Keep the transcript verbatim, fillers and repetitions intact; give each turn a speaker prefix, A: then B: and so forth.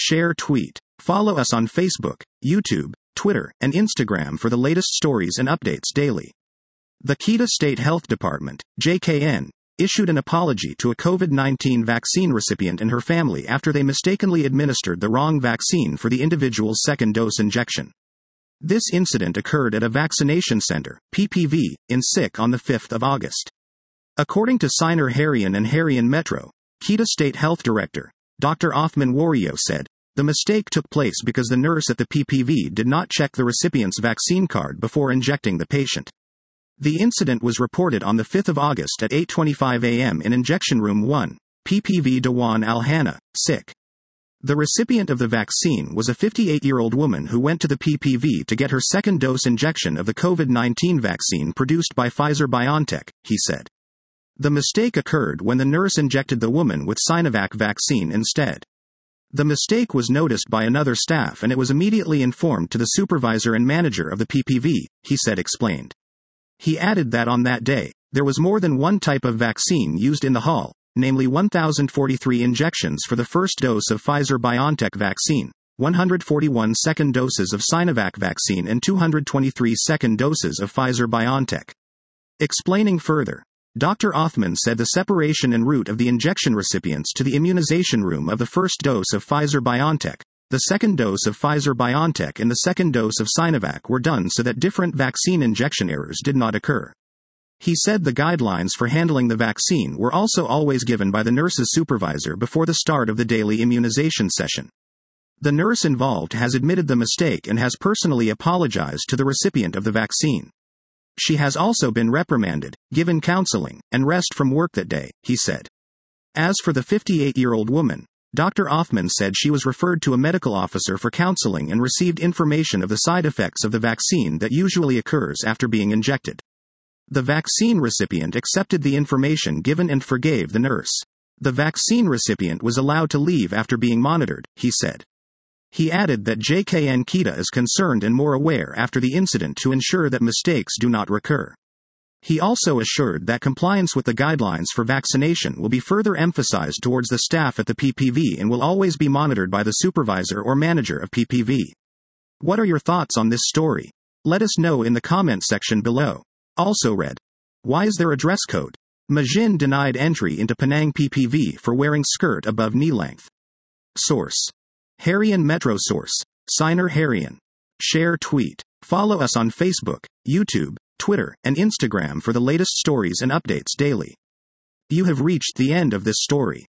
A: share, tweet. Follow us on Facebook, YouTube, Twitter, and Instagram for the latest stories and updates daily. The Kedah State Health Department, J K N, issued an apology to a COVID nineteen vaccine recipient and her family after they mistakenly administered the wrong vaccine for the individual's second dose injection. This incident occurred at a vaccination center, P P V, in Sikh on the fifth of August. According to Siner Harian and Harian Metro, Kedah State Health Director, Doctor Othman Wario said, the mistake took place because the nurse at the P P V did not check the recipient's vaccine card before injecting the patient. The incident was reported on the fifth of August at eight twenty-five a m in Injection Room one, P P V Dewan Al Hana, Sikh. The recipient of the vaccine was a fifty-eight-year-old woman who went to the P P V to get her second dose injection of the COVID nineteen vaccine produced by Pfizer-BioNTech, he said. The mistake occurred when the nurse injected the woman with Sinovac vaccine instead. The mistake was noticed by another staff and it was immediately informed to the supervisor and manager of the P P V, he said explained. He added that on that day, there was more than one type of vaccine used in the hall, namely one thousand forty-three injections for the first dose of Pfizer-BioNTech vaccine, one hundred forty-one second doses of Sinovac vaccine and two hundred twenty-three second doses of Pfizer-BioNTech. Explaining further, Doctor Othman said the separation en route of the injection recipients to the immunization room of the first dose of Pfizer-BioNTech, the second dose of Pfizer-BioNTech and the second dose of Sinovac were done so that different vaccine injection errors did not occur. He said the guidelines for handling the vaccine were also always given by the nurse's supervisor before the start of the daily immunization session. The nurse involved has admitted the mistake and has personally apologized to the recipient of the vaccine. She has also been reprimanded, given counseling, and rest from work that day, he said. As for the fifty-eight-year-old woman, Doctor Othman said she was referred to a medical officer for counseling and received information of the side effects of the vaccine that usually occurs after being injected. The vaccine recipient accepted the information given and forgave the nurse. The vaccine recipient was allowed to leave after being monitored, he said. He added that J K N Kedah is concerned and more aware after the incident to ensure that mistakes do not recur. He also assured that compliance with the guidelines for vaccination will be further emphasized towards the staff at the P P V and will always be monitored by the supervisor or manager of P P V. What are your thoughts on this story? Let us know in the comment section below. Also read. Why is there a dress code? Majin denied entry into Penang P P V for wearing skirt above knee length. Source. Harian Metro Source. Siner Harian. Share, tweet. Follow us on Facebook, YouTube, Twitter, and Instagram for the latest stories and updates daily. You have reached the end of this story.